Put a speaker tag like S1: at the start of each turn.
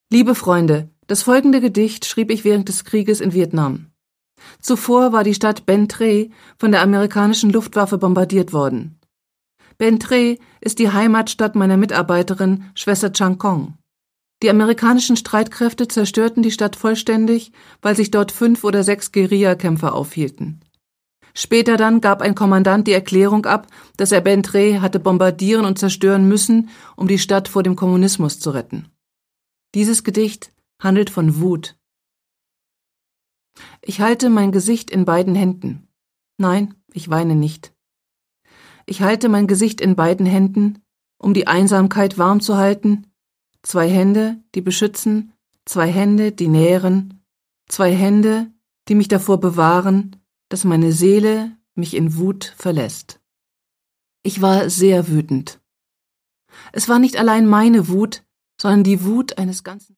S1: Liebe Freunde, das folgende Gedicht schrieb ich während des Krieges in Vietnam. Zuvor war die Stadt Bến Tre von der amerikanischen Luftwaffe bombardiert worden. Bến Tre ist die Heimatstadt meiner Mitarbeiterin Schwester Chang Kong. Die amerikanischen Streitkräfte zerstörten die Stadt vollständig, weil sich dort 5 oder 6 Guerillakämpfer aufhielten. Später dann gab ein Kommandant die Erklärung ab, dass er Bến Tre hatte bombardieren und zerstören müssen, um die Stadt vor dem Kommunismus zu retten. Dieses Gedicht handelt von Wut. Ich halte mein Gesicht in beiden Händen. Nein, ich weine nicht. Ich halte mein Gesicht in beiden Händen, um die Einsamkeit warm zu halten. 2 Hände, die beschützen, 2 Hände, die nähren, 2 Hände, die mich davor bewahren, dass meine Seele mich in Wut verlässt. Ich war sehr wütend. Es war nicht allein meine Wut, sondern die Wut eines ganzen